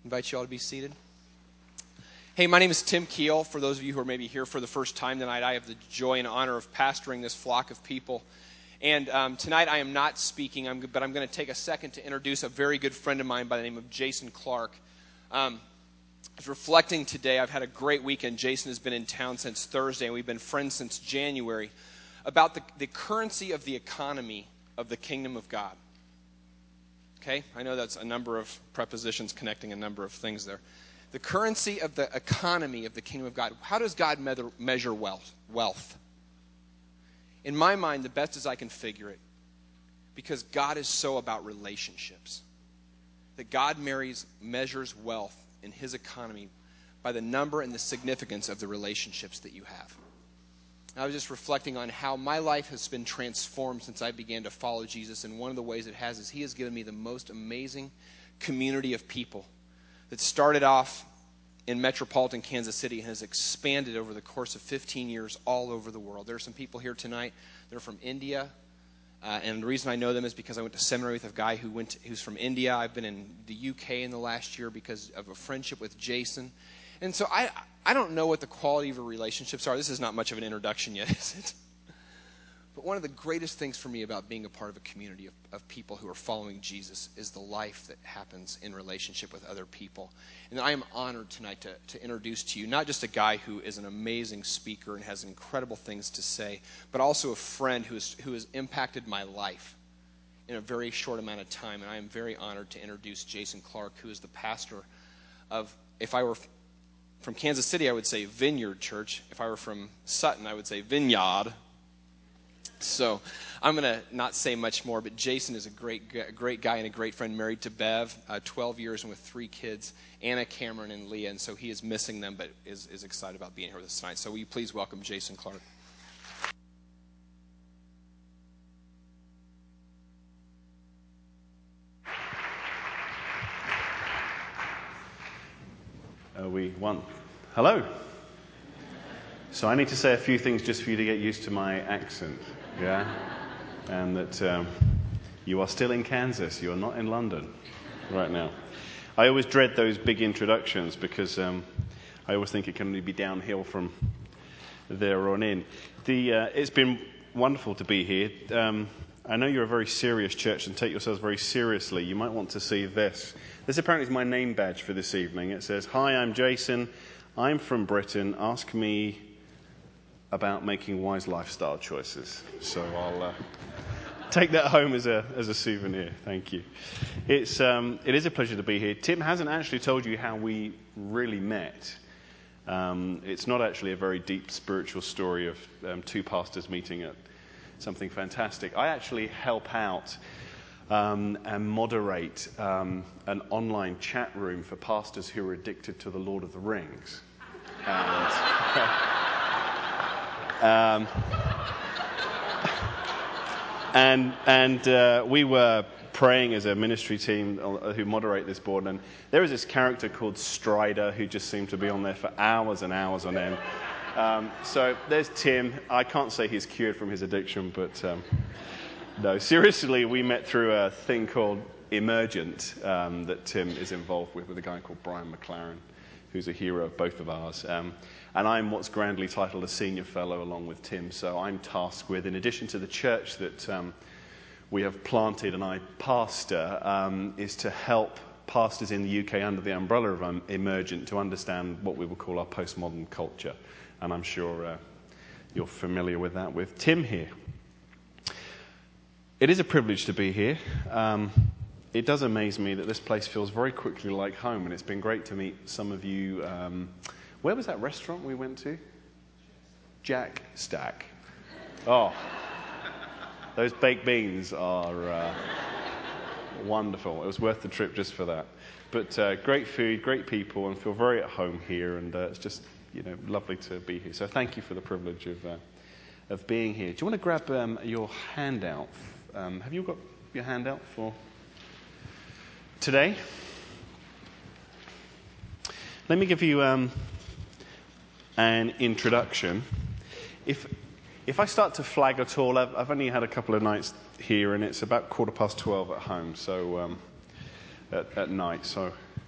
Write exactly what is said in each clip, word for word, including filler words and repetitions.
Invite you all to be seated. Hey, my name is Tim Keel. For those of you who are maybe here for the first time tonight, I have the joy and honor of pastoring this flock of people. And um, tonight I am not speaking, I'm, but I'm going to take a second to introduce a very good friend of mine by the name of Jason Clark. Um, I was reflecting today. I've had a great weekend. Jason has been in town since Thursday, and we've been friends since January, about the, the currency of the economy of the kingdom of God. Okay, I know that's a number of prepositions connecting a number of things there. The currency of the economy of the kingdom of God. How does God measure wealth? Wealth. In my mind, the best as I can figure it, because God is so about relationships, that God marries, measures wealth in his economy by the number and the significance of the relationships that you have. I was just reflecting on how my life has been transformed since I began to follow Jesus, and one of the ways it has is he has given me the most amazing community of people that started off in metropolitan Kansas City and has expanded over the course of fifteen years all over the world. There are some people here tonight that are from India, uh, and the reason I know them is because I went to seminary with a guy who went to, who's from India. I've been in the U K in the last year because of a friendship with Jason. And so I I don't know what the quality of your relationships are. This is not much of an introduction yet, is it? But one of the greatest things for me about being a part of a community of, of people who are following Jesus is the life that happens in relationship with other people. And I am honored tonight to, to introduce to you not just a guy who is an amazing speaker and has incredible things to say, but also a friend who, is, who has impacted my life in a very short amount of time. And I am very honored to introduce Jason Clark, who is the pastor of, if I were from Kansas City, I would say Vineyard Church. If I were from Sutton, I would say Vineyard. So I'm going to not say much more, but Jason is a great great guy and a great friend, married to Bev, uh, twelve years and with three kids, Anna, Cameron, and Leah. And so he is missing them, but is, is excited about being here with us tonight. So will you please welcome Jason Clark. Uh, we won. Hello. So I need to say a few things just for you to get used to my accent, yeah? And that um, you are still in Kansas. You are not in London right now. I always dread those big introductions because um, I always think it can only be downhill from there on in. The uh, it's been wonderful to be here. Um, I know you're a very serious church and take yourselves very seriously. You might want to see this. This apparently is my name badge for this evening. It says, "Hi, I'm Jason. I'm from Britain. Ask me about making wise lifestyle choices." So I'll uh, take that home as a as a souvenir. Thank you. It's um, it is a pleasure to be here. Tim hasn't actually told you how we really met. Um, it's not actually a very deep spiritual story of um, two pastors meeting at something fantastic. I actually help out um, and moderate um, an online chat room for pastors who are addicted to the Lord of the Rings. And, um, and and uh, we were praying as a ministry team who moderate this board, and there was this character called Strider who just seemed to be on there for hours and hours on end. Um, so there's Tim. I can't say he's cured from his addiction, but um, no, seriously, we met through a thing called Emergent um, that Tim is involved with, with a guy called Brian McLaren, who's a hero of both of ours. Um, and I'm what's grandly titled a senior fellow along with Tim. So I'm tasked with, in addition to the church that um, we have planted and I pastor, um, is to help pastors in the U K under the umbrella of um, Emergent to understand what we would call our postmodern culture. And I'm sure uh, you're familiar with that with Tim here. It is a privilege to be here. Um, it does amaze me that this place feels very quickly like home, and it's been great to meet some of you. Um, where was that restaurant we went to? Jack Stack. Oh, those baked beans are uh, wonderful. It was worth the trip just for that. But uh, great food, great people, and feel very at home here, and uh, it's just, you know, lovely to be here. So thank you for the privilege of uh, of being here. Do you want to grab um, your handout? Um, have you got your handout for today? Let me give you um, an introduction. If if I start to flag at all, I've, I've only had a couple of nights here, and it's about quarter past twelve at home, so um, at, at night. So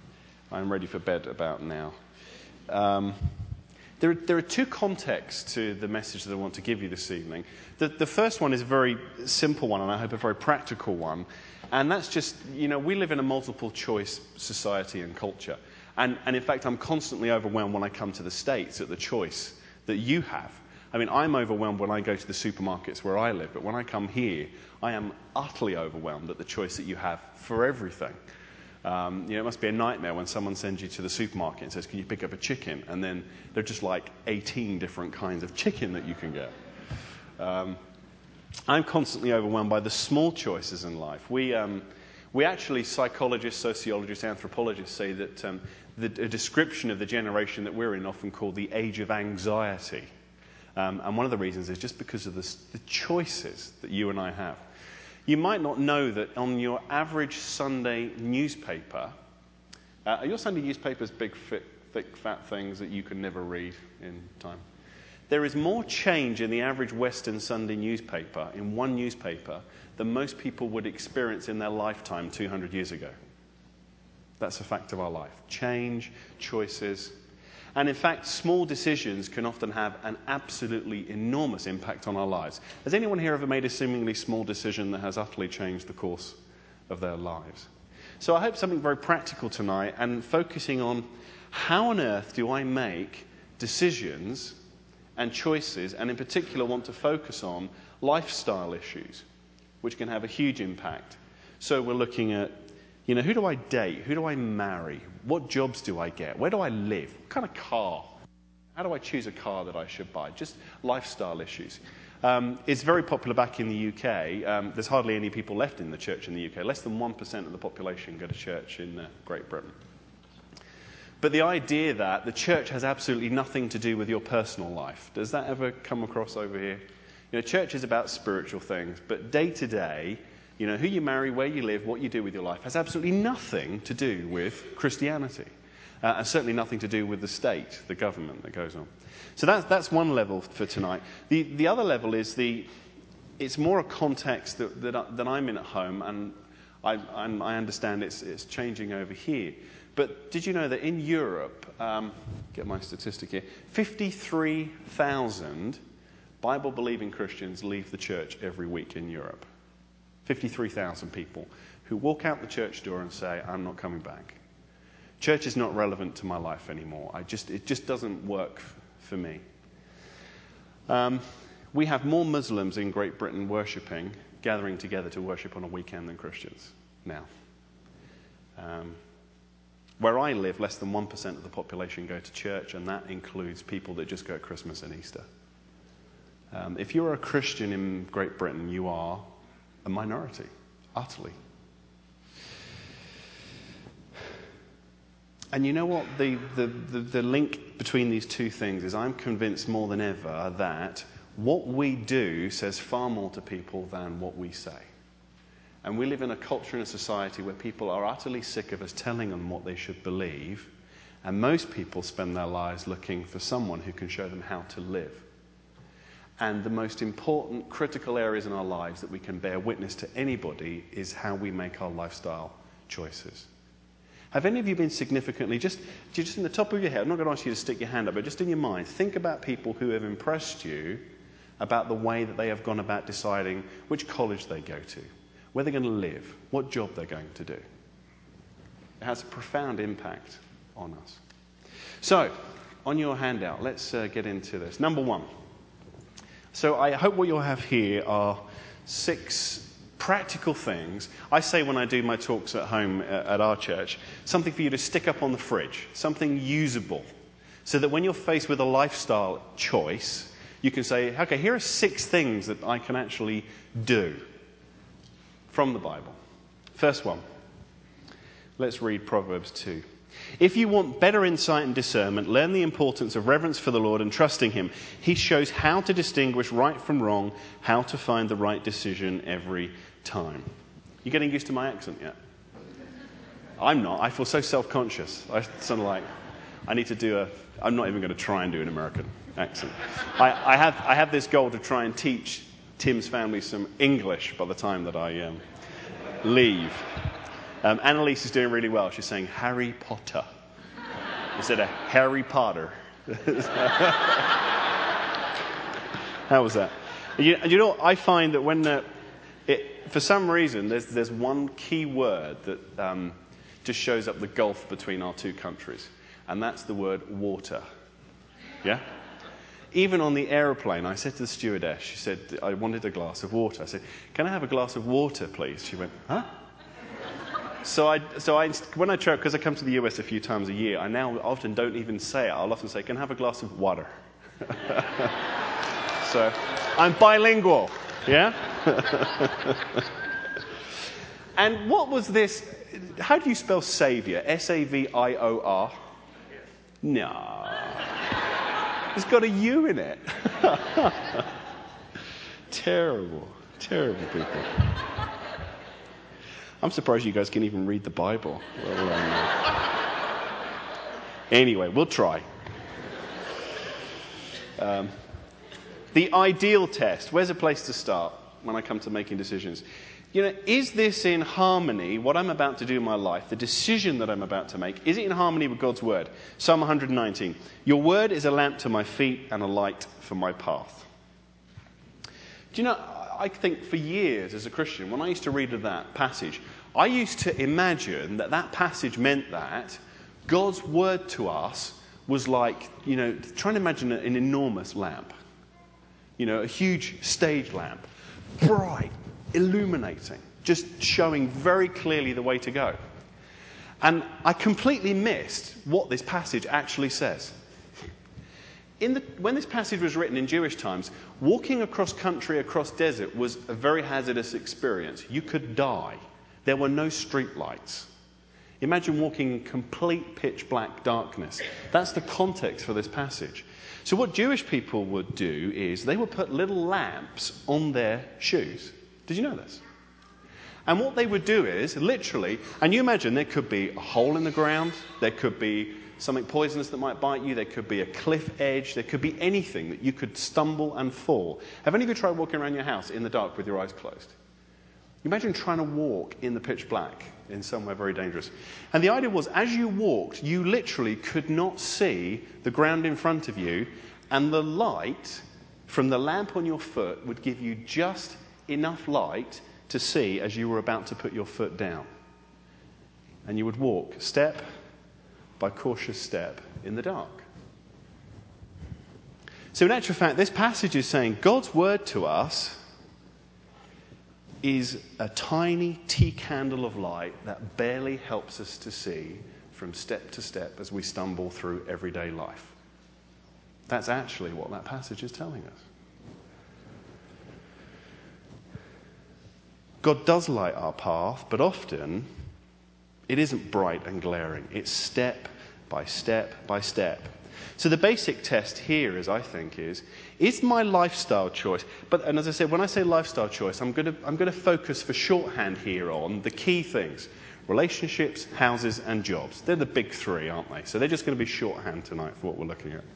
I'm ready for bed about now. Um, there, are, there are two contexts to the message that I want to give you this evening. The, the first one is a very simple one, and I hope a very practical one. And that's just, you know, we live in a multiple choice society and culture. And, and in fact, I'm constantly overwhelmed when I come to the States at the choice that you have. I mean, I'm overwhelmed when I go to the supermarkets where I live, but when I come here, I am utterly overwhelmed at the choice that you have for everything. Um, you know, it must be a nightmare when someone sends you to the supermarket and says, can you pick up a chicken? And then there are just like eighteen different kinds of chicken that you can get. Um, I'm constantly overwhelmed by the small choices in life. We, um, we actually, psychologists, sociologists, anthropologists say that um, the, a description of the generation that we're in often called the age of anxiety. Um, and one of the reasons is just because of the, the choices that you and I have. You might not know that on your average Sunday newspaper, uh, are your Sunday newspapers big, fit, thick, fat things that you can never read in time? There is more change in the average Western Sunday newspaper, in one newspaper, than most people would experience in their lifetime two hundred years ago. That's a fact of our life. Change, choices. And in fact, small decisions can often have an absolutely enormous impact on our lives. Has anyone here ever made a seemingly small decision that has utterly changed the course of their lives? So I hope something very practical tonight, and focusing on how on earth do I make decisions and choices, and in particular want to focus on lifestyle issues, which can have a huge impact. So we're looking at, you know, who do I date? Who do I marry? What jobs do I get? Where do I live? What kind of car? How do I choose a car that I should buy? Just lifestyle issues. Um, it's very popular back in the U K. Um, there's hardly any people left in the church in the U K. Less than one percent of the population go to church in uh, Great Britain. But the idea that the church has absolutely nothing to do with your personal life, does that ever come across over here? You know, church is about spiritual things, but day to day, you know, who you marry, where you live, what you do with your life has absolutely nothing to do with Christianity. Uh, and certainly nothing to do with the state, the government that goes on. So that's, that's one level for tonight. The, the other level is the, it's more a context that, that, I, that I'm in at home, and I, I'm, I understand it's, it's changing over here. But did you know that in Europe, um, get my statistic here, fifty-three thousand Bible-believing Christians leave the church every week in Europe. fifty-three thousand people who walk out the church door and say, I'm not coming back. Church is not relevant to my life anymore. I just, it just doesn't work f- for me. Um, we have more Muslims in Great Britain worshipping, gathering together to worship on a weekend than Christians now. Um, where I live, less than one percent of the population go to church, and that includes people that just go at Christmas and Easter. Um, if you're a Christian in Great Britain, you are a minority, utterly. And you know what? The, the, the, the link between these two things is I'm convinced more than ever that what we do says far more to people than what we say. And we live in a culture and a society where people are utterly sick of us telling them what they should believe, and most people spend their lives looking for someone who can show them how to live. And the most important, critical areas in our lives that we can bear witness to anybody is how we make our lifestyle choices. Have any of you been significantly, just, just in the top of your head, I'm not going to ask you to stick your hand up, but just in your mind, think about people who have impressed you about the way that they have gone about deciding which college they go to, where they're going to live, what job they're going to do. It has a profound impact on us. So, on your handout, let's uh, get into this. Number one. So I hope what you'll have here are six practical things. I say when I do my talks at home at our church, something for you to stick up on the fridge, something usable, so that when you're faced with a lifestyle choice, you can say, okay, here are six things that I can actually do from the Bible. First one, let's read Proverbs two. If you want better insight and discernment, learn the importance of reverence for the Lord and trusting Him. He shows how to distinguish right from wrong, how to find the right decision every time. You getting used to my accent yet? I'm not. I feel so self-conscious. I sort of like, I need to do a, I'm not even going to try and do an American accent. I, I have I have this goal to try and teach Tim's family some English by the time that I um, leave. Um, Annalise is doing really well. She's saying Harry Potter instead of Harry Potter. How was that? You, you know, I find that when, uh, it, for some reason, there's there's one key word that um, just shows up the gulf between our two countries, and that's the word water. Yeah? Even on the aeroplane, I said to the stewardess, she said, I wanted a glass of water. I said, can I have a glass of water, please? She went, huh? So I, so I, when I travel, because I come to the U S a few times a year, I now often don't even say it. I'll often say, can I have a glass of water? So I'm bilingual, yeah? And what was this? How do you spell Saviour? S A V I O R? No. It's got a U in it. Terrible, terrible people. I'm surprised you guys can even read the Bible. Well, um, anyway, we'll try. Um, the ideal test. Where's a place to start when I come to making decisions? You know, is this in harmony, what I'm about to do in my life, the decision that I'm about to make, is it in harmony with God's word? Psalm one nineteen. Your word is a lamp to my feet and a light for my path. Do you know, I think for years as a Christian, when I used to read that passage, I used to imagine that that passage meant that God's word to us was like, you know, trying to imagine an enormous lamp. You know, a huge stage lamp. Bright, illuminating, just showing very clearly the way to go. And I completely missed what this passage actually says. In the, when this passage was written in Jewish times, walking across country, across desert, was a very hazardous experience. You could die. There were no street lights. Imagine walking in complete pitch black darkness. That's the context for this passage. So what Jewish people would do is they would put little lamps on their shoes. Did you know this? And what they would do is, literally, and you imagine there could be a hole in the ground, there could be something poisonous that might bite you, there could be a cliff edge, there could be anything that you could stumble and fall. Have any of you tried walking around your house in the dark with your eyes closed? Imagine trying to walk in the pitch black in somewhere very dangerous. And the idea was, as you walked, you literally could not see the ground in front of you, and the light from the lamp on your foot would give you just enough light to see as you were about to put your foot down. And you would walk step by cautious step in the dark. So in actual fact, this passage is saying God's word to us is a tiny tea candle of light that barely helps us to see from step to step as we stumble through everyday life. That's actually what that passage is telling us. God does light our path, but often it isn't bright and glaring. It's step by step by step. So the basic test here is, I think, is, is my lifestyle choice, but, and as I said, when I say lifestyle choice, I'm going to, I'm going to focus for shorthand here on the key things. Relationships, houses, and jobs. They're the big three, aren't they? So they're just going to be shorthand tonight for what we're looking at.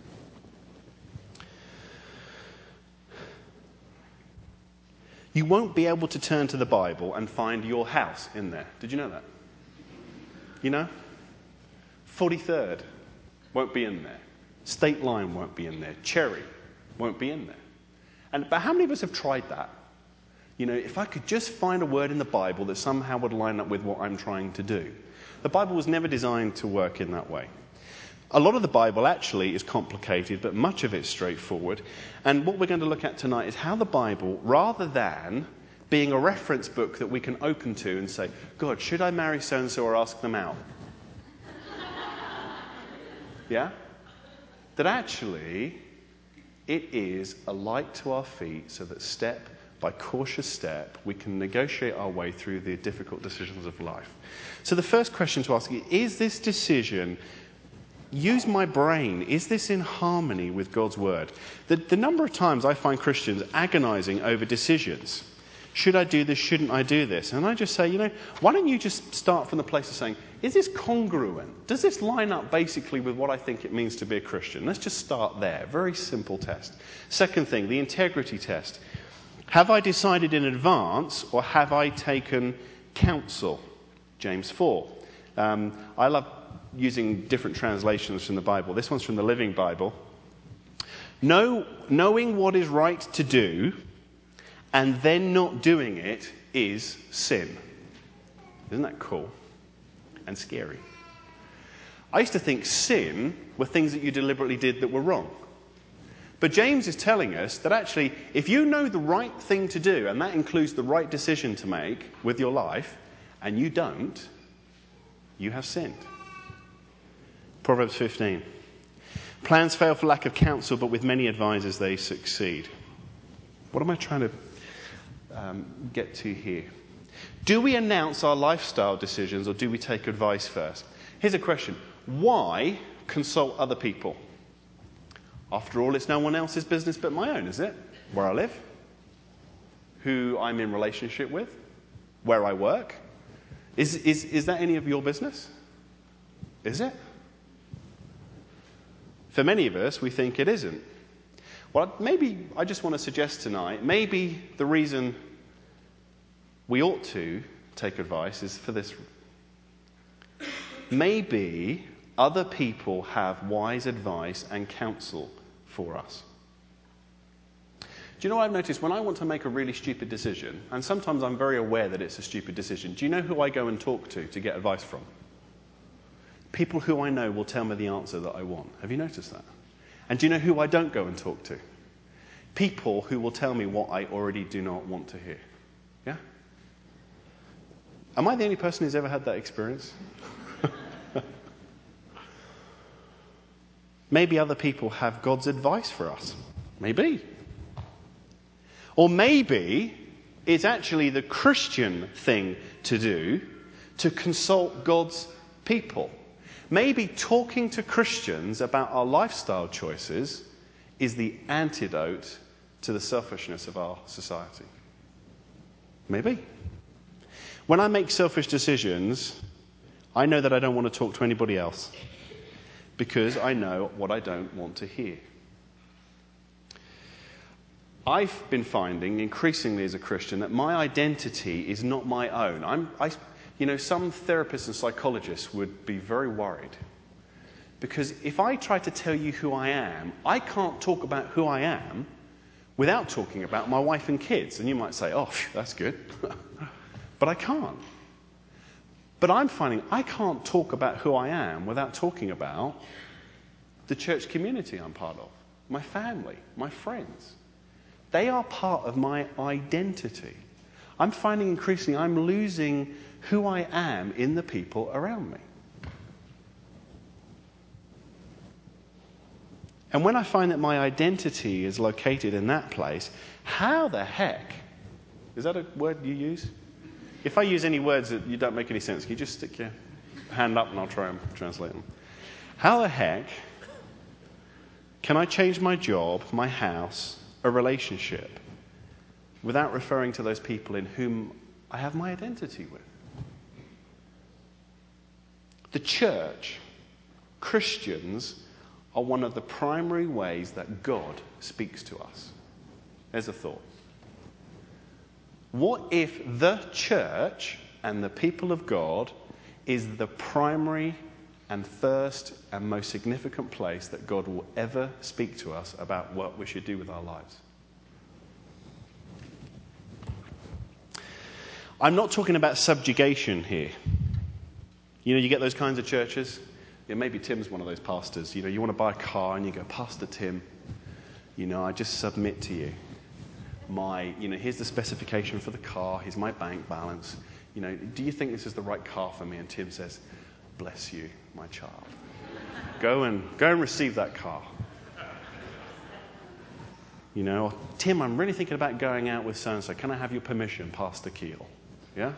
You won't be able to turn to the Bible and find your house in there. Did you know that? You know? forty-third won't be in there. State Line won't be in there. Cherry won't be in there. And but how many of us have tried that? You know, if I could just find a word in the Bible that somehow would line up with what I'm trying to do. The Bible was never designed to work in that way. A lot of the Bible actually is complicated, but much of it's straightforward. And what we're going to look at tonight is how the Bible, rather than being a reference book that we can open to and say, God, should I marry so-and-so or ask them out? Yeah? That actually it is a light to our feet so that step by cautious step we can negotiate our way through the difficult decisions of life. So the first question to ask is, is this decision, use my brain, is this in harmony with God's word? The, the number of times I find Christians agonizing over decisions. Should I do this? Shouldn't I do this? And I just say, you know, why don't you just start from the place of saying, is this congruent? Does this line up basically with what I think it means to be a Christian? Let's just start there. Very simple test. Second thing, the integrity test. Have I decided in advance or have I taken counsel? James four. Um, I love using different translations from the Bible. This one's from the Living Bible. Know, knowing what is right to do and then not doing it is sin. Isn't that cool and scary? I used to think sin were things that you deliberately did that were wrong. But James is telling us that actually, if you know the right thing to do, and that includes the right decision to make with your life, and you don't, you have sinned. Proverbs fifteen. Plans fail for lack of counsel, but with many advisors they succeed. What am I trying to um, get to here? Do we announce our lifestyle decisions, or do we take advice first? Here's a question. Why consult other people? After all, it's no one else's business but my own, is it? Where I live, who I'm in relationship with, where I work. Is, is, is that any of your business? Is it? For many of us, we think it isn't. Well, maybe I just want to suggest tonight, maybe the reason we ought to take advice is for this. Maybe other people have wise advice and counsel for us. Do you know what I've noticed? When I want to make a really stupid decision, and sometimes I'm very aware that it's a stupid decision, do you know who I go and talk to to get advice from? People who I know will tell me the answer that I want. Have you noticed that? And do you know who I don't go and talk to? People who will tell me what I already do not want to hear. Yeah? Am I the only person who's ever had that experience? Maybe other people have God's advice for us. Maybe. Or maybe it's actually the Christian thing to do to consult God's people. Maybe talking to Christians about our lifestyle choices is the antidote to the selfishness of our society. Maybe. When I make selfish decisions, I know that I don't want to talk to anybody else because I know what I don't want to hear. I've been finding increasingly as a Christian that my identity is not my own. I'm, I, you know, some therapists and psychologists would be very worried because if I try to tell you who I am, I can't talk about who I am without talking about my wife and kids. And you might say, oh, that's good. But I can't. But I'm finding I can't talk about who I am without talking about the church community I'm part of, my family, my friends. They are part of my identity. I'm finding increasingly I'm losing who I am in the people around me. And when I find that my identity is located in that place, how the heck, is that a word you use? If I use any words that you don't make any sense, can you just stick your hand up and I'll try and translate them? How the heck can I change my job, my house, a relationship without referring to those people in whom I have my identity with? The church, Christians, are one of the primary ways that God speaks to us. There's a thought. What if the church and the people of God is the primary and first and most significant place that God will ever speak to us about what we should do with our lives? I'm not talking about subjugation here. You know, you get those kinds of churches. Yeah, maybe Tim's one of those pastors. You know, you want to buy a car and you go, Pastor Tim, you know, I just submit to you. My, you know, here's the specification for the car. Here's my bank balance. You know, do you think this is the right car for me? And Tim says, bless you, my child. Go and go and receive that car. You know, Tim, I'm really thinking about going out with so-and-so. Can I have your permission, Pastor Keel? Yeah?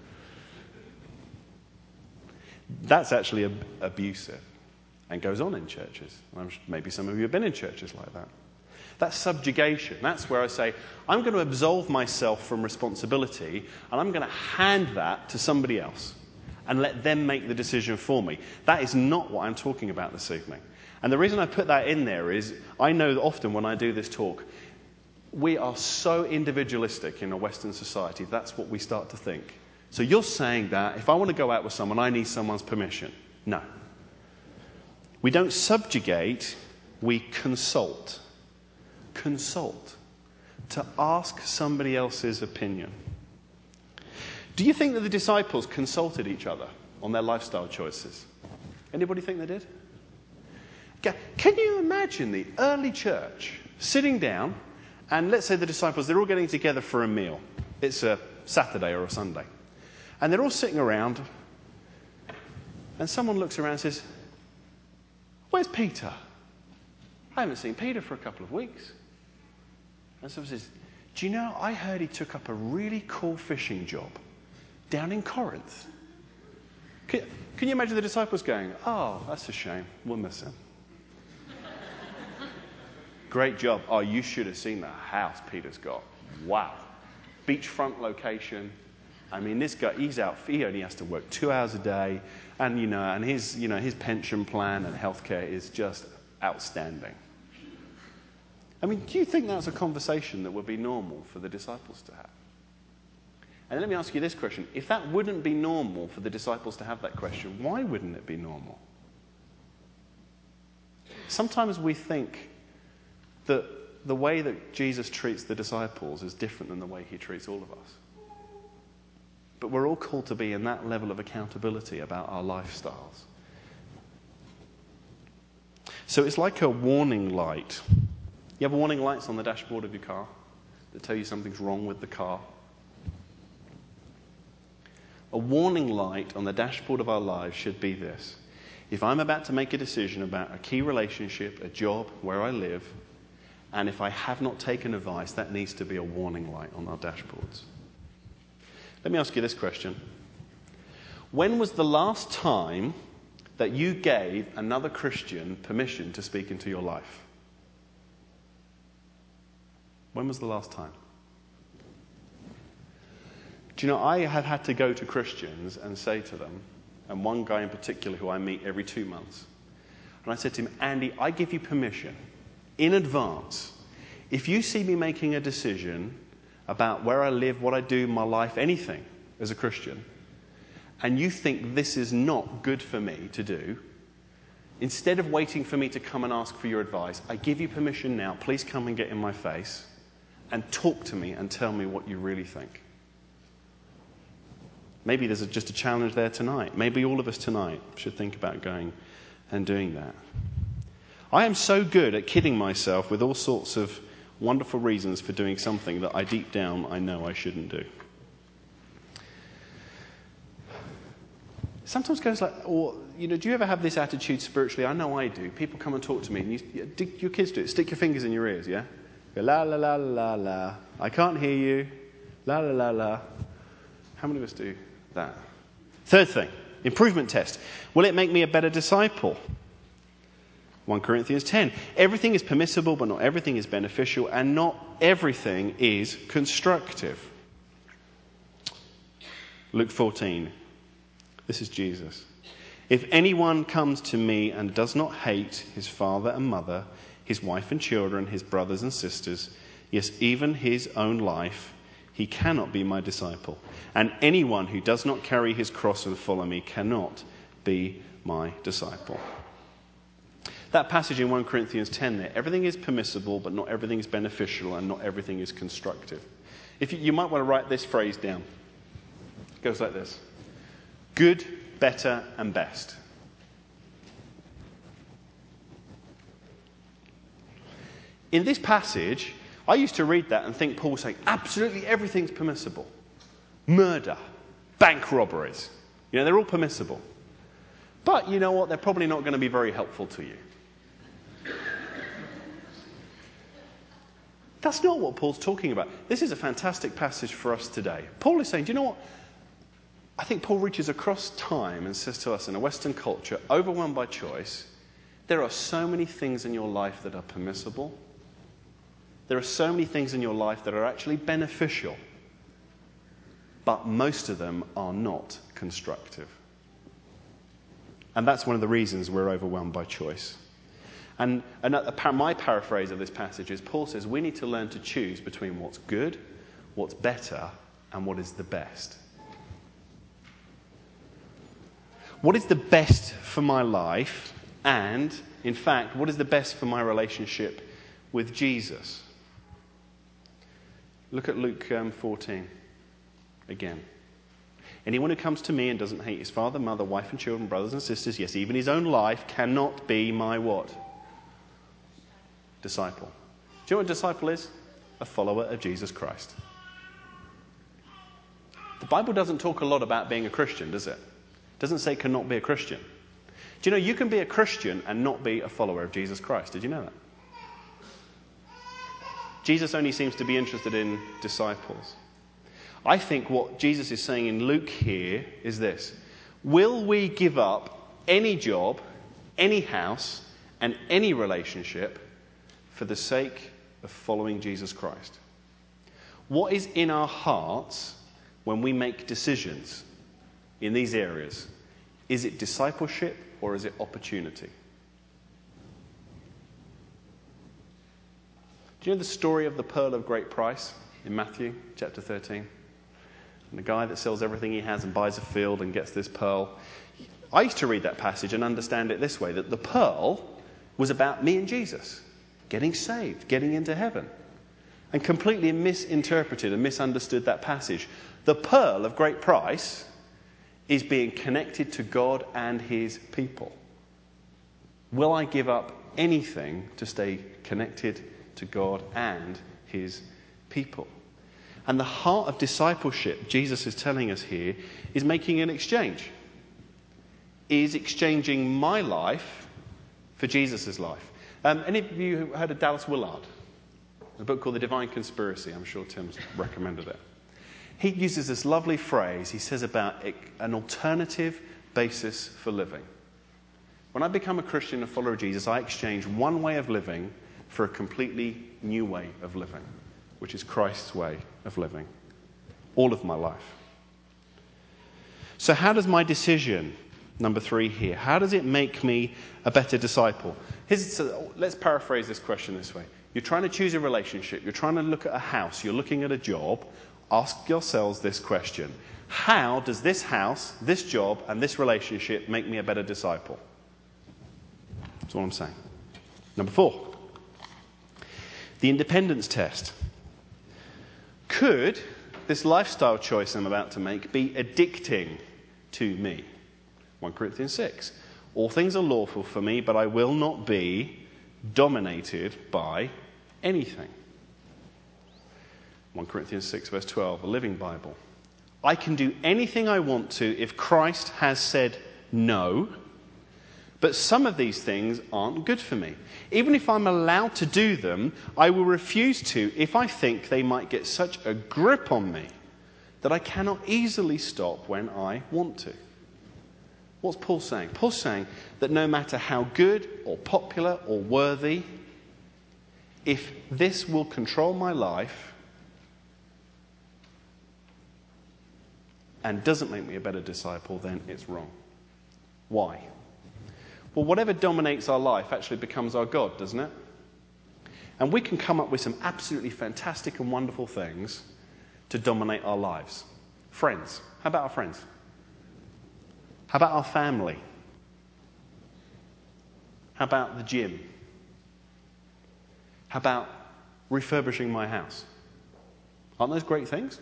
That's actually ab- abusive and goes on in churches. Maybe some of you have been in churches like that. That's subjugation. That's where I say, I'm going to absolve myself from responsibility and I'm going to hand that to somebody else and let them make the decision for me. That is not what I'm talking about this evening. And the reason I put that in there is I know that often when I do this talk, we are so individualistic in a Western society. That's what we start to think. So you're saying that if I want to go out with someone, I need someone's permission. No. We don't subjugate, we consult. Consult. To ask somebody else's opinion. Do you think that the disciples consulted each other on their lifestyle choices? Anybody think they did? Can you imagine the early church sitting down, and let's say the disciples, they're all getting together for a meal. It's a Saturday or a Sunday. And they're all sitting around, and someone looks around and says, "Where's Peter? I haven't seen Peter for a couple of weeks." And someone says, "Do you know, I heard he took up a really cool fishing job down in Corinth." Can, can you imagine the disciples going, "Oh, that's a shame. We'll miss him. Great job. Oh, you should have seen the house Peter's got. Wow. Beachfront location. I mean, this guy, he's out, he only has to work two hours a day. And, you know, and his, you know, his pension plan and healthcare is just outstanding." I mean, do you think that's a conversation that would be normal for the disciples to have? And let me ask you this question. If that wouldn't be normal for the disciples to have that question, why wouldn't it be normal? Sometimes we think that the way that Jesus treats the disciples is different than the way he treats all of us. But we're all called to be in that level of accountability about our lifestyles. So it's like a warning light. You have warning lights on the dashboard of your car that tell you something's wrong with the car. A warning light on the dashboard of our lives should be this. If I'm about to make a decision about a key relationship, a job, where I live, and if I have not taken advice, that needs to be a warning light on our dashboards. Let me ask you this question. When was the last time that you gave another Christian permission to speak into your life? When was the last time? Do you know, I have had to go to Christians and say to them, and one guy in particular who I meet every two months, and I said to him, "Andy, I give you permission in advance. If you see me making a decision about where I live, what I do, my life, anything as a Christian, and you think this is not good for me to do, instead of waiting for me to come and ask for your advice, I give you permission now. Please come and get in my face and talk to me and tell me what you really think." Maybe there's a, just a challenge there tonight. Maybe all of us tonight should think about going and doing that. I am so good at kidding myself with all sorts of wonderful reasons for doing something that I deep down I know I shouldn't do. Sometimes goes like, or, you know, do you ever have this attitude spiritually? I know I do. People come and talk to me, and you, your kids do it. Stick your fingers in your ears, yeah? Go, la, la, la, la, la. I can't hear you. La, la, la, la. How many of us do that? Third thing, improvement test. Will it make me a better disciple? First Corinthians ten. Everything is permissible, but not everything is beneficial, and not everything is constructive. Luke fourteen. This is Jesus. If anyone comes to me and does not hate his father and mother, his wife and children, his brothers and sisters, yes, even his own life, he cannot be my disciple. And anyone who does not carry his cross and follow me cannot be my disciple. That passage in First Corinthians ten there, everything is permissible, but not everything is beneficial, and not everything is constructive. If you, you might want to write this phrase down. It goes like this. Good, better, and best. In this passage, I used to read that and think Paul was saying, absolutely everything's permissible. Murder, bank robberies, you know, they're all permissible. But you know what? They're probably not going to be very helpful to you. That's not what Paul's talking about. This is a fantastic passage for us today. Paul is saying, do you know what? I think Paul reaches across time and says to us in a Western culture, overwhelmed by choice, there are so many things in your life that are permissible. There are so many things in your life that are actually beneficial. But most of them are not constructive. And that's one of the reasons we're overwhelmed by choice. And, and my paraphrase of this passage is Paul says we need to learn to choose between what's good, what's better, and what is the best. What is the best for my life? And, in fact, what is the best for my relationship with Jesus? Look at Luke um, fourteen again. Anyone who comes to me and doesn't hate his father, mother, wife and children, brothers and sisters, yes, even his own life, cannot be my what? Disciple. Do you know what a disciple is? A follower of Jesus Christ. The Bible doesn't talk a lot about being a Christian, does it? It doesn't say cannot be a Christian. Do you know you can be a Christian and not be a follower of Jesus Christ? Did you know that? Jesus only seems to be interested in disciples. I think what Jesus is saying in Luke here is this. Will we give up any job, any house, and any relationship for the sake of following Jesus Christ? What is in our hearts when we make decisions in these areas? Is it discipleship or is it opportunity? Do you know the story of the pearl of great price in Matthew chapter thirteen? And the guy that sells everything he has and buys a field and gets this pearl. I used to read that passage and understand it this way, that the pearl was about me and Jesus, getting saved, getting into heaven. And completely misinterpreted and misunderstood that passage. The pearl of great price is being connected to God and his people. Will I give up anything to stay connected to God and his people? And the heart of discipleship, Jesus is telling us here, is making an exchange. Is exchanging my life for Jesus' life. Um, any of you heard of Dallas Willard? A book called The Divine Conspiracy. I'm sure Tim's recommended it. He uses this lovely phrase, he says about an alternative basis for living. When I become a Christian and follower of Jesus, I exchange one way of living for a completely new way of living, which is Christ's way of living, all of my life. So how does my decision, number three here, how does it make me a better disciple? Here's, so let's paraphrase this question this way. You're trying to choose a relationship, you're trying to look at a house, you're looking at a job. Ask yourselves this question. How does this house, this job, and this relationship make me a better disciple? That's what I'm saying. Number four. The independence test. Could this lifestyle choice I'm about to make be addicting to me? First Corinthians six. All things are lawful for me, but I will not be dominated by anything. First Corinthians six, verse twelve, a Living Bible. I can do anything I want to if Christ has said no, but some of these things aren't good for me. Even if I'm allowed to do them, I will refuse to if I think they might get such a grip on me that I cannot easily stop when I want to. What's Paul saying? Paul's saying that no matter how good or popular or worthy, if this will control my life and doesn't make me a better disciple, then it's wrong. Why? Well, whatever dominates our life actually becomes our God, doesn't it? And we can come up with some absolutely fantastic and wonderful things to dominate our lives. Friends. How about our friends? How about our family? How about the gym? How about refurbishing my house? Aren't those great things?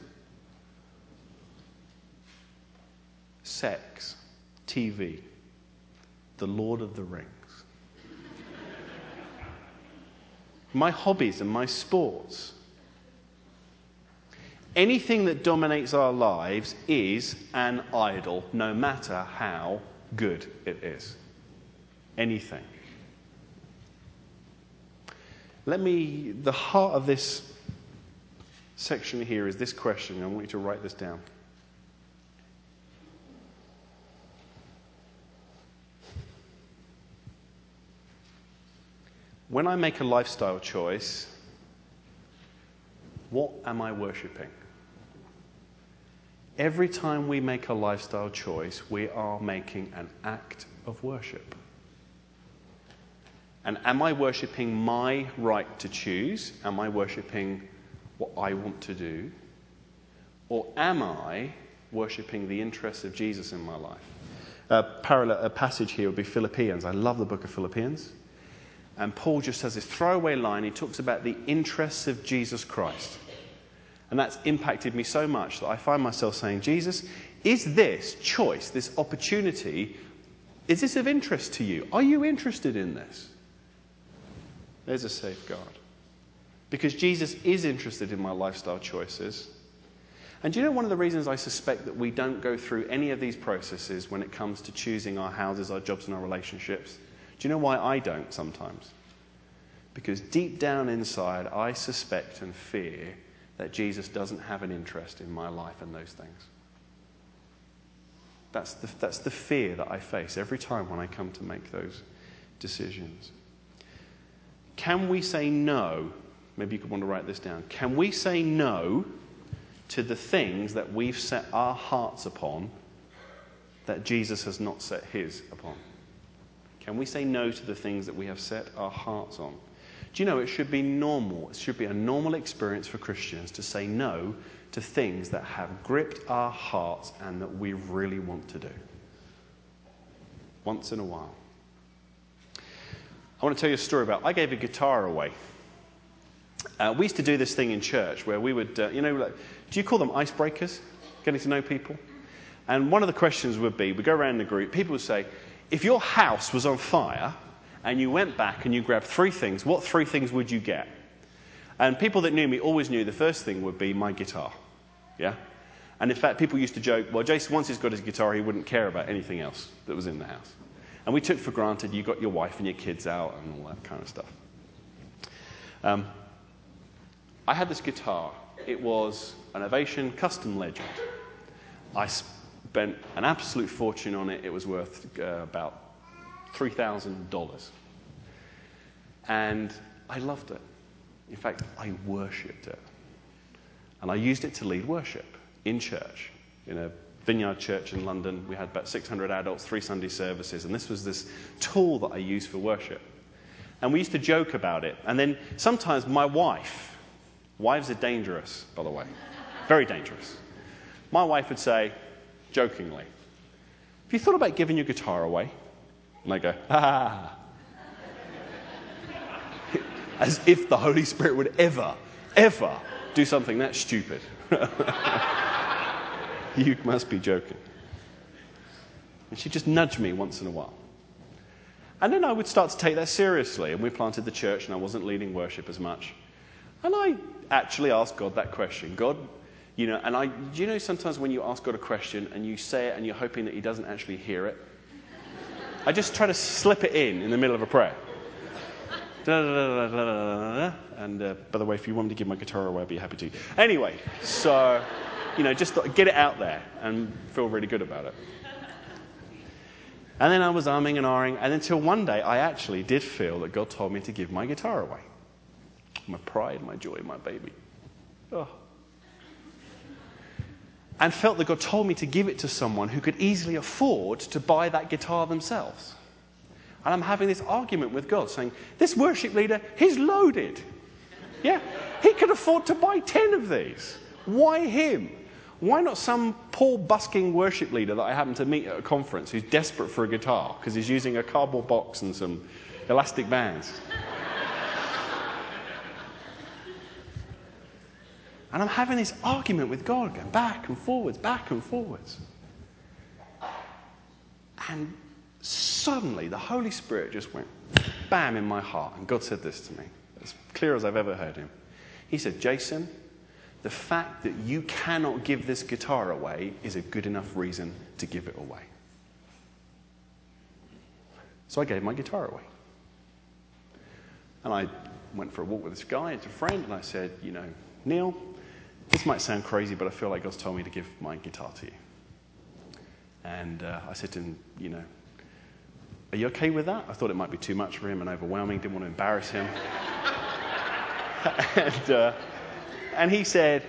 Sex, T V, The Lord of the Rings. My hobbies and my sports. Anything that dominates our lives is an idol, no matter how good it is. Anything. Let me, the heart of this section here is this question. I want you to write this down. When I make a lifestyle choice, what am I worshipping? Every time we make a lifestyle choice, we are making an act of worship. And am I worshipping my right to choose? Am I worshipping what I want to do? Or am I worshipping the interests of Jesus in my life? uh, parallel a passage here would be Philippians. I love the book of Philippians. And Paul just has this throwaway line. He talks about the interests of Jesus Christ. And that's impacted me so much that I find myself saying, Jesus, is this choice, this opportunity, is this of interest to you? Are you interested in this? There's a safeguard. Because Jesus is interested in my lifestyle choices. And do you know one of the reasons I suspect that we don't go through any of these processes when it comes to choosing our houses, our jobs, and our relationships? Do you know why I don't sometimes? Because deep down inside, I suspect and fear that Jesus doesn't have an interest in my life and those things. That's the, that's the fear that I face every time when I come to make those decisions. Can we say no? Maybe you could want to write this down. Can we say no to the things that we've set our hearts upon that Jesus has not set his upon? Can we say no to the things that we have set our hearts on? Do you know, it should be normal. It should be a normal experience for Christians to say no to things that have gripped our hearts and that we really want to do. Once in a while. I want to tell you a story about, I gave a guitar away. Uh, we used to do this thing in church where we would, uh, you know, like, do you call them icebreakers? Getting to know people? And one of the questions would be, we go around the group, people would say, if your house was on fire and you went back and you grabbed three things, what three things would you get? And people that knew me always knew the first thing would be my guitar. Yeah? And in fact, people used to joke, well, Jason, once he's got his guitar, he wouldn't care about anything else that was in the house. And we took for granted you got your wife and your kids out and all that kind of stuff. Um, I had this guitar. It was an Ovation Custom Legend. I spent an absolute fortune on it. It was worth uh, about three thousand dollars. And I loved it. In fact, I worshipped it. And I used it to lead worship in church. In a Vineyard Church in London, we had about six hundred adults, three Sunday services, and this was this tool that I used for worship. And we used to joke about it. And then sometimes my wife, wives are dangerous, by the way, very dangerous. My wife would say, jokingly, have you thought about giving your guitar away? And I go, ah. As if the Holy Spirit would ever, ever do something that stupid. You must be joking. And she'd just nudge me once in a while. And then I would start to take that seriously. And we planted the church and I wasn't leading worship as much. And I actually asked God that question. God, you know, and I, do you know sometimes when you ask God a question and you say it and you're hoping that he doesn't actually hear it? I just try to slip it in in the middle of a prayer. Da, da, da, da, da, da, da. And uh, by the way, if you want me to give my guitar away, I'd be happy to. Anyway, so, you know, just get it out there and feel really good about it. And then I was arming and ahhing, and until one day I actually did feel that God told me to give my guitar away. My pride, my joy, my baby. Oh. And felt that God told me to give it to someone who could easily afford to buy that guitar themselves. And I'm having this argument with God saying, this worship leader, he's loaded. Yeah, he could afford to buy ten of these. Why him? Why not some poor busking worship leader that I happen to meet at a conference who's desperate for a guitar because he's using a cardboard box and some elastic bands? And I'm having this argument with God, going back and forwards, back and forwards. And suddenly the Holy Spirit just went bam in my heart. And God said this to me, as clear as I've ever heard him. He said, Jason, the fact that you cannot give this guitar away is a good enough reason to give it away. So I gave my guitar away. And I went for a walk with this guy, it's a friend, and I said, you know, Neil, this might sound crazy, but I feel like God's told me to give my guitar to you. And uh, I said to him, you know, are you okay with that? I thought it might be too much for him and overwhelming, didn't want to embarrass him. and, uh, and he said,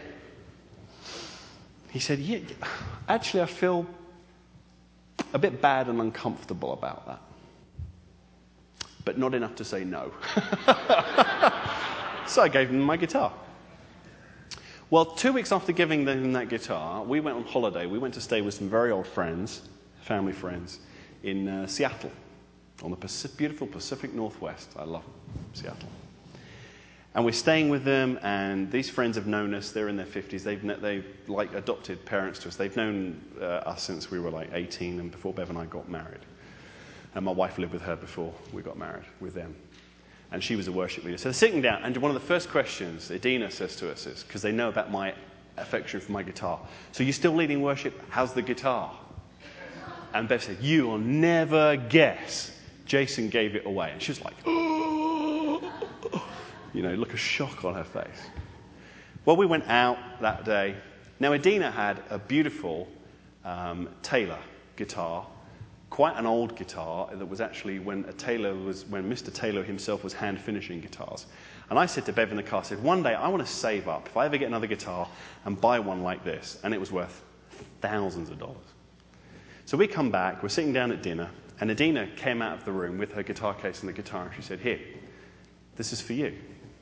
he said, yeah, actually I feel a bit bad and uncomfortable about that. But not enough to say no. So I gave him my guitar. Well, two weeks after giving them that guitar, we went on holiday. We went to stay with some very old friends, family friends. in uh, Seattle, on the Pacific, beautiful Pacific Northwest. I love Seattle. And we're staying with them, and these friends have known us. They're in their fifties. They've, they've like, adopted parents to us. They've known uh, us since we were, like, eighteen, and before Bev and I got married. And my wife lived with her before we got married with them. And she was a worship leader. So they're sitting down, and one of the first questions Edina says to us is, because they know about my affection for my guitar, "So you're still leading worship? How's the guitar?" And Bev said, "You will never guess. Jason gave it away." And she was like, "Oh!" You know, look of shock on her face. Well, we went out that day. Now, Edina had a beautiful um, Taylor guitar, quite an old guitar that was actually when a Taylor was when Mister Taylor himself was hand finishing guitars. And I said to Bev in the car, I said, "One day I want to save up if I ever get another guitar and buy one like this." And it was worth thousands of dollars. So we come back, we're sitting down at dinner, and Edina came out of the room with her guitar case and the guitar, and she said, "Here, this is for you."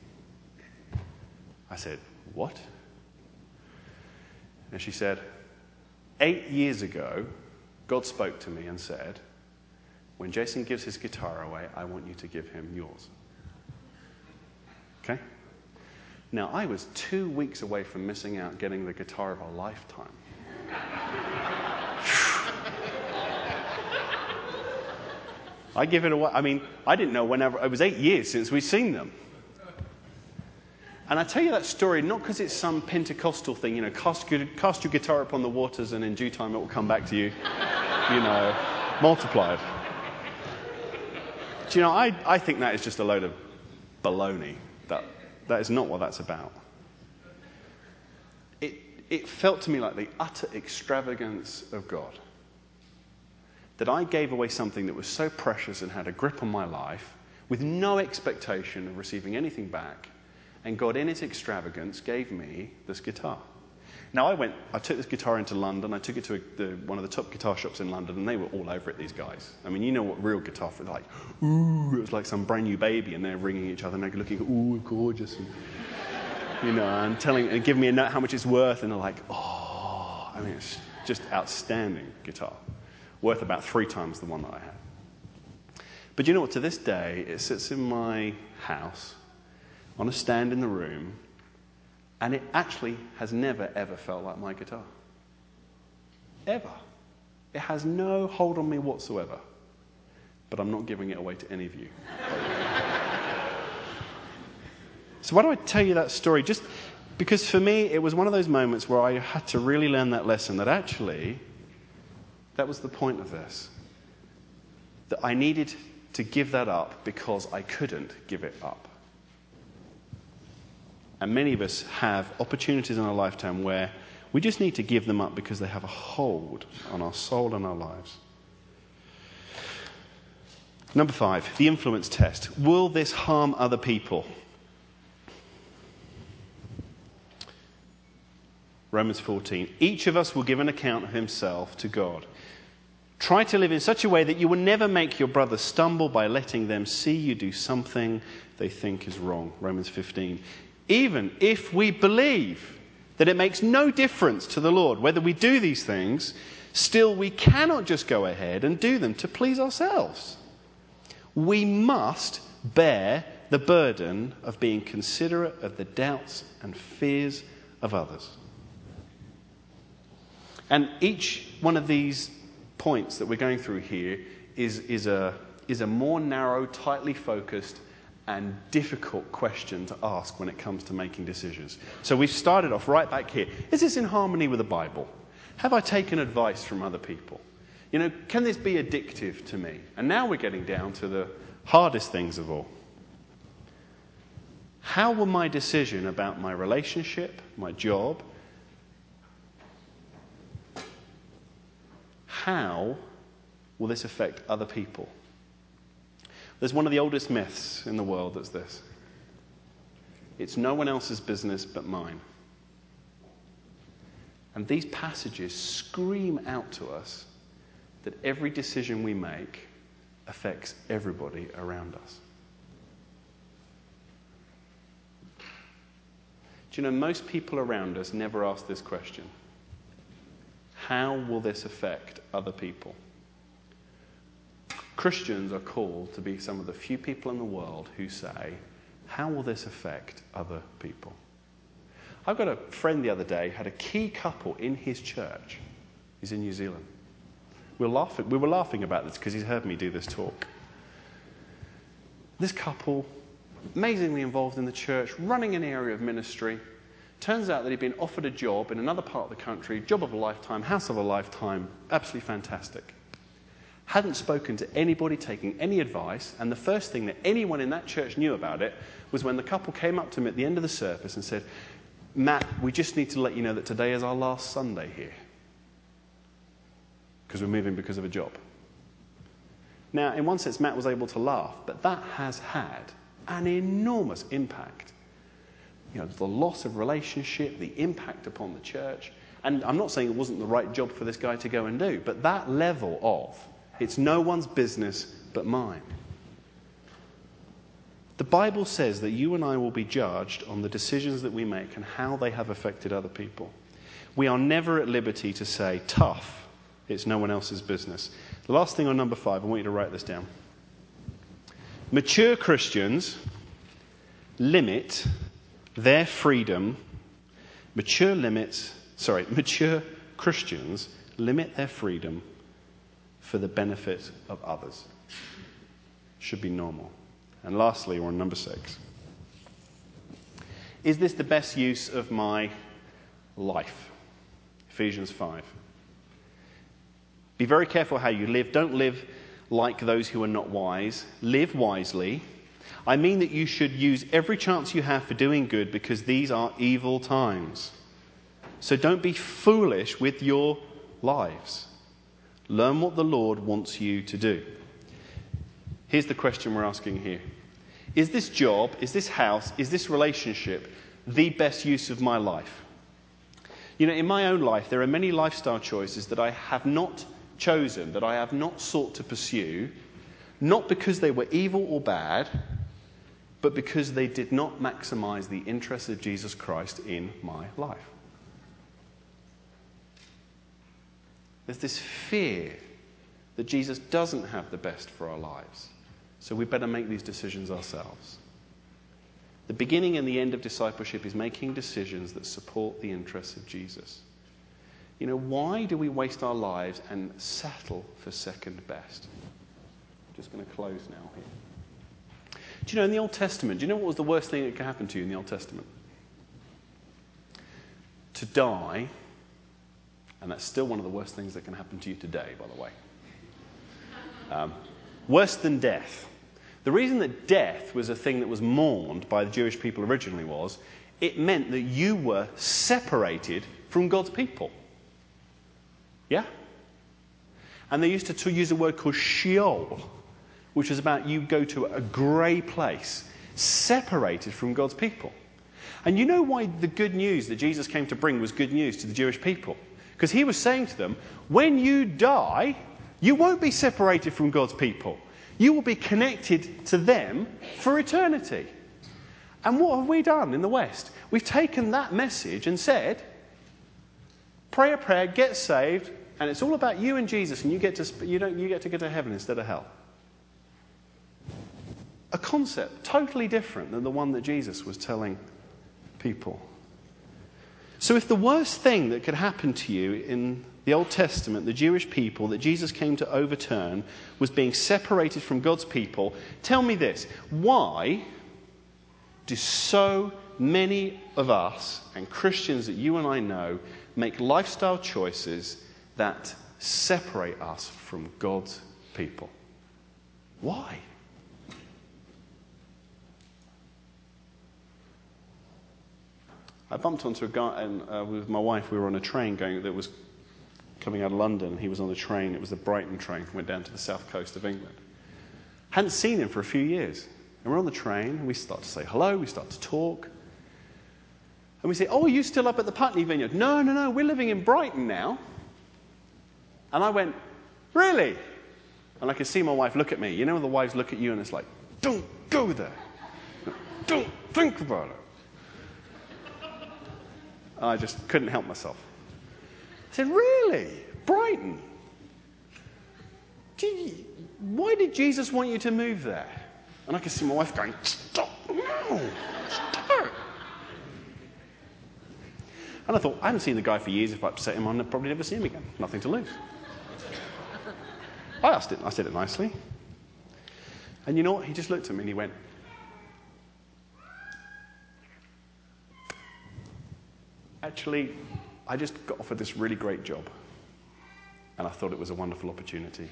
I said, "What?" And she said, eight years ago, God spoke to me and said, "When Jason gives his guitar away, I want you to give him yours." Okay? Now, I was two weeks away from missing out getting the guitar of a lifetime. I give it away. I mean, I didn't know whenever. It was eight years since we'd seen them. And I tell you that story not because it's some Pentecostal thing, you know, cast your, cast your guitar upon the waters and in due time it will come back to you, you know, multiplied. Do you know, I, I think that is just a load of baloney. That, that is not what that's about. It, it felt to me like the utter extravagance of God. That I gave away something that was so precious and had a grip on my life with no expectation of receiving anything back. And God, in his extravagance, gave me this guitar. Now, I went, I took this guitar into London. I took it to a, the, one of the top guitar shops in London, and they were all over it, these guys. I mean, you know what real guitar for, like, ooh, it was like some brand new baby, and they're ringing each other, and they're looking, ooh, gorgeous. And, you know, and telling, and giving me a note how much it's worth, and they're like, oh, I mean, it's just outstanding guitar. Worth about three times the one that I had. But you know what? To this day, it sits in my house on a stand in the room, and it actually has never, ever felt like my guitar. Ever. It has no hold on me whatsoever. But I'm not giving it away to any of you. So why do I tell you that story? Just because for me, it was one of those moments where I had to really learn that lesson, that actually, that was the point of this. That I needed to give that up because I couldn't give it up. And many of us have opportunities in our lifetime where we just need to give them up because they have a hold on our soul and our lives. Number five, the influence test. Will this harm other people? Romans fourteen. Each of us will give an account of himself to God. Try to live in such a way that you will never make your brother stumble by letting them see you do something they think is wrong. Romans fifteen. Even if we believe that it makes no difference to the Lord whether we do these things, still we cannot just go ahead and do them to please ourselves. We must bear the burden of being considerate of the doubts and fears of others. And each one of these points that we're going through here is, is, a, is a more narrow, tightly focused and difficult question to ask when it comes to making decisions. So we've started off right back here. Is this in harmony with the Bible? Have I taken advice from other people? You know, can this be addictive to me? And now we're getting down to the hardest things of all. How will my decision about my relationship, my job, how will this affect other people? There's one of the oldest myths in the world that's this. It's no one else's business but mine. And these passages scream out to us that every decision we make affects everybody around us. Do you know, most people around us never ask this question. How will this affect other people? Christians are called to be some of the few people in the world who say, how will this affect other people? I've got a friend the other day, had a key couple in his church. He's in New Zealand. We were laughing, we were laughing about this because he's heard me do this talk. This couple, amazingly involved in the church, running an area of ministry. Turns out that he'd been offered a job in another part of the country, job of a lifetime, house of a lifetime, absolutely fantastic. Hadn't spoken to anybody, taking any advice, and the first thing that anyone in that church knew about it was when the couple came up to him at the end of the service and said, Matt, we just need to let you know that today is our last Sunday here. Because we're moving because of a job. Now, in one sense, Matt was able to laugh, but that has had an enormous impact. You know, the loss of relationship, the impact upon the church. And I'm not saying it wasn't the right job for this guy to go and do, but that level of, it's no one's business but mine. The Bible says that you and I will be judged on the decisions that we make and how they have affected other people. We are never at liberty to say, tough, it's no one else's business. The last thing on number five, I want you to write this down. Mature Christians limit their freedom, mature limits, sorry, mature Christians limit their freedom for the benefit of others. Should be normal. And lastly, we're on number six. Is this the best use of my life? Ephesians five. Be very careful how you live. Don't live like those who are not wise. Live wisely. I mean that you should use every chance you have for doing good because these are evil times. So don't be foolish with your lives. Learn what the Lord wants you to do. Here's the question we're asking here. Is this job, is this house, is this relationship the best use of my life? You know, in my own life, there are many lifestyle choices that I have not chosen, that I have not sought to pursue, not because they were evil or bad, but because they did not maximize the interests of Jesus Christ in my life. There's this fear that Jesus doesn't have the best for our lives, so we better make these decisions ourselves. The beginning and the end of discipleship is making decisions that support the interests of Jesus. You know, why do we waste our lives and settle for second best? I'm just going to close now here. Do you know, in the Old Testament, do you know what was the worst thing that could happen to you in the Old Testament? To die, and that's still one of the worst things that can happen to you today, by the way. Um, worse than death. The reason that death was a thing that was mourned by the Jewish people originally was, it meant that you were separated from God's people. Yeah? And they used to, to use a word called Sheol, which was about you go to a grey place, separated from God's people. And you know why the good news that Jesus came to bring was good news to the Jewish people? Because he was saying to them, when you die, you won't be separated from God's people. You will be connected to them for eternity. And what have we done in the West? We've taken that message and said, pray a prayer, get saved, and it's all about you and Jesus, and you get to you don't you get to go to heaven instead of hell. A concept totally different than the one that Jesus was telling people. So if the worst thing that could happen to you in the Old Testament, the Jewish people that Jesus came to overturn, was being separated from God's people, tell me this, why do so many of us and Christians that you and I know make lifestyle choices that separate us from God's people? Why? I bumped onto a guy and, uh, with my wife. We were on a train going that was coming out of London. He was on the train. It was the Brighton train. Went down to the south coast of England. Hadn't seen him for a few years. And we're on the train. And we start to say hello. We start to talk. And we say, "Oh, are you still up at the Putney Vineyard?" "No, no, no. We're living in Brighton now." And I went, "Really?" And I could see my wife look at me. You know when the wives look at you and it's like, "Don't go there. Don't think about it." I just couldn't help myself. I said, "Really? Brighton? Gee, why did Jesus want you to move there? And I could see my wife going, stop, no, stop. And I thought, I haven't seen the guy for years. If I upset him, I'll probably never see him again. Nothing to lose. I asked it, I said it nicely. And you know what? He just looked at me and he went, actually, I just got offered this really great job. And I thought it was a wonderful opportunity.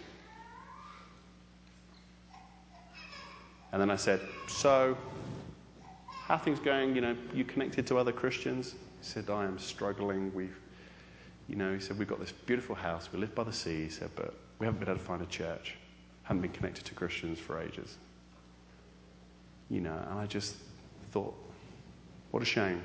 And then I said, so, how are things going? You know, you connected to other Christians? He said, I am struggling. We've, you know, he said, we've got this beautiful house. We live by the sea. He said, but we haven't been able to find a church. Haven't been connected to Christians for ages. You know, and I just thought, what a shame.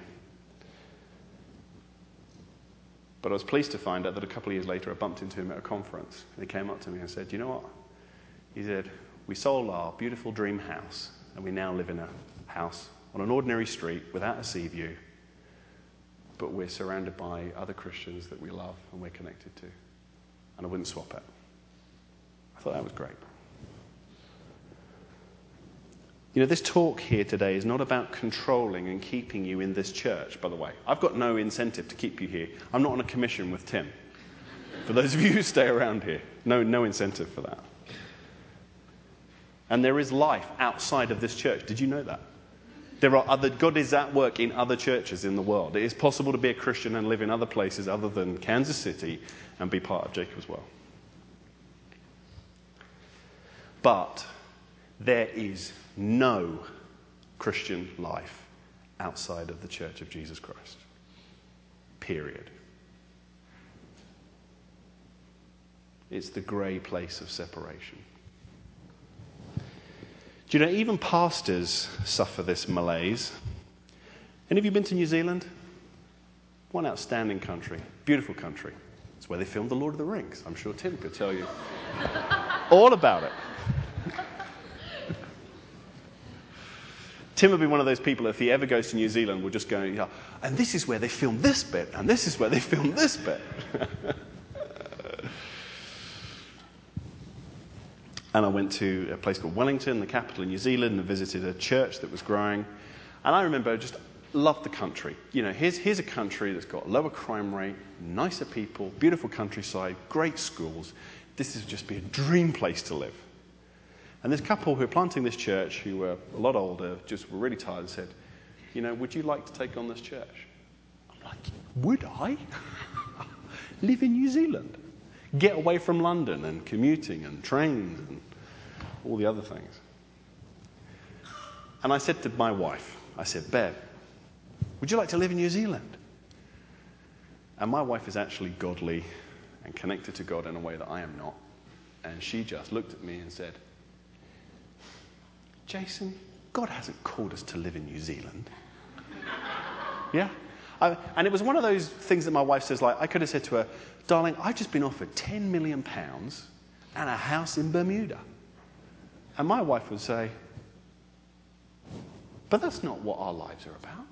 But I was pleased to find out that a couple of years later I bumped into him at a conference. And he came up to me and said, you know what? He said, we sold our beautiful dream house and we now live in a house on an ordinary street without a sea view. But we're surrounded by other Christians that we love and we're connected to. And I wouldn't swap it. I thought that was great. You know, this talk here today is not about controlling and keeping you in this church, by the way. I've got no incentive to keep you here. I'm not on a commission with Tim. For those of you who stay around here, no, no incentive for that. And there is life outside of this church. Did you know that? There are other, God is at work in other churches in the world. It is possible to be a Christian and live in other places other than Kansas City and be part of Jacob's Well. But there is no Christian life outside of the Church of Jesus Christ. Period. It's the grey place of separation. Do you know, even pastors suffer this malaise. Any of you been to New Zealand? One outstanding country, beautiful country. It's where they filmed The Lord of the Rings. I'm sure Tim could tell you all about it. Tim would be one of those people, if he ever goes to New Zealand, will just go, yeah, and this is where they filmed this bit, and this is where they filmed this bit. And I went to a place called Wellington, the capital of New Zealand, and visited a church that was growing. And I remember I just loved the country. You know, here's, here's a country that's got lower crime rate, nicer people, beautiful countryside, great schools. This would just be a dream place to live. And this couple who were planting this church, who were a lot older, just were really tired and said, you know, would you like to take on this church? I'm like, would I? Live in New Zealand. Get away from London and commuting and trains and all the other things. And I said to my wife, I said, Bev, would you like to live in New Zealand? And my wife is actually godly and connected to God in a way that I am not. And she just looked at me and said, Jason, God hasn't called us to live in New Zealand. Yeah? I, and it was one of those things that my wife says, like, I could have said to her, darling, I've just been offered ten million pounds and a house in Bermuda. And my wife would say, but that's not what our lives are about.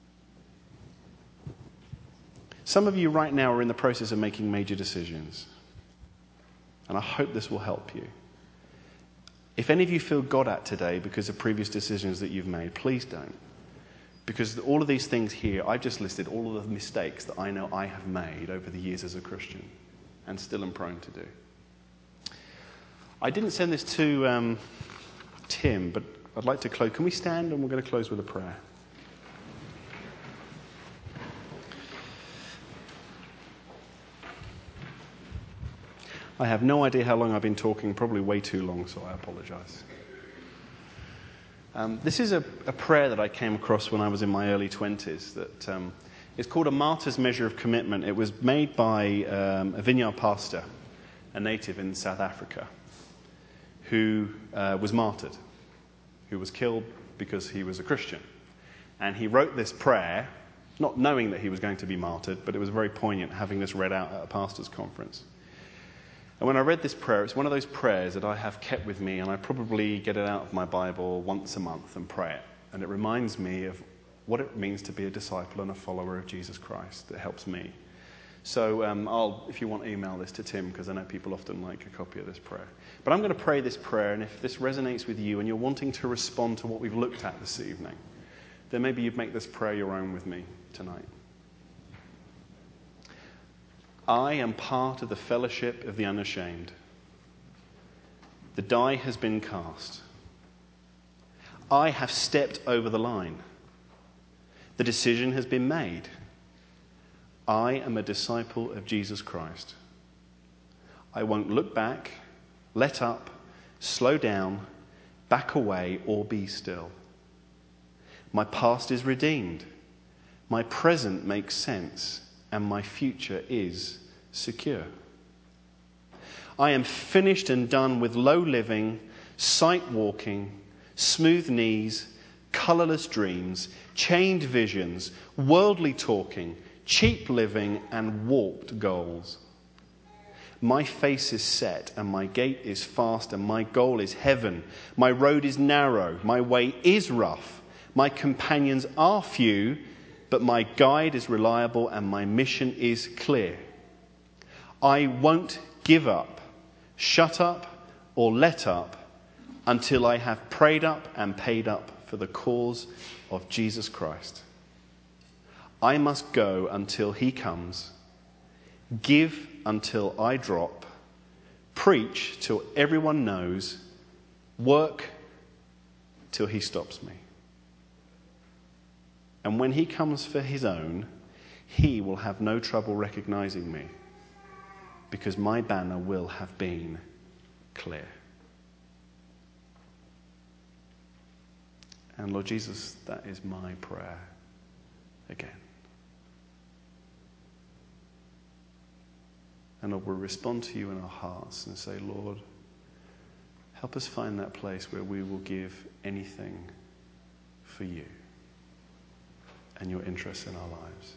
Some of you right now are in the process of making major decisions. And I hope this will help you. If any of you feel God at today because of previous decisions that you've made, please don't. Because all of these things here, I've just listed all of the mistakes that I know I have made over the years as a Christian and still am prone to do. I didn't send this to um, Tim, but I'd like to close. Can we stand and we're going to close with a prayer? I have no idea how long I've been talking, probably way too long, so I apologize. Um, this is a, a prayer that I came across when I was in my early twenties that um, is called a martyr's measure of commitment. It was made by um, a vineyard pastor, a native in South Africa, who uh, was martyred, who was killed because he was a Christian. And he wrote this prayer, not knowing that he was going to be martyred, but it was very poignant having this read out at a pastor's conference. And when I read this prayer, it's one of those prayers that I have kept with me, and I probably get it out of my Bible once a month and pray it. And it reminds me of what it means to be a disciple and a follower of Jesus Christ. It helps me. So um, I'll, if you want, email this to Tim, because I know people often like a copy of this prayer. But I'm going to pray this prayer, and if this resonates with you and you're wanting to respond to what we've looked at this evening, then maybe you'd make this prayer your own with me tonight. I am part of the fellowship of the unashamed. The die has been cast. I have stepped over the line. The decision has been made. I am a disciple of Jesus Christ. I won't look back, let up, slow down, back away, or be still. My past is redeemed. My present makes sense, and my future is secure. I am finished and done with low living, sight walking, smooth knees, colourless dreams, chained visions, worldly talking, cheap living, and warped goals. My face is set, and my gait is fast, and my goal is heaven. My road is narrow, my way is rough. My companions are few, but my guide is reliable, and my mission is clear. I won't give up, shut up, or let up until I have prayed up and paid up for the cause of Jesus Christ. I must go until he comes, give until I drop, preach till everyone knows, work till he stops me. And when he comes for his own, he will have no trouble recognizing me, because my banner will have been clear. And Lord Jesus, that is my prayer again. And Lord, we'll respond to you in our hearts and say, Lord, help us find that place where we will give anything for you and your interests in our lives.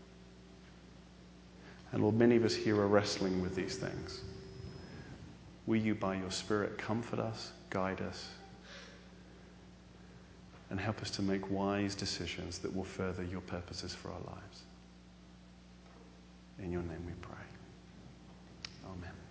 And Lord, many of us here are wrestling with these things. Will you, by your Spirit, comfort us, guide us, and help us to make wise decisions that will further your purposes for our lives. In your name we pray. Amen.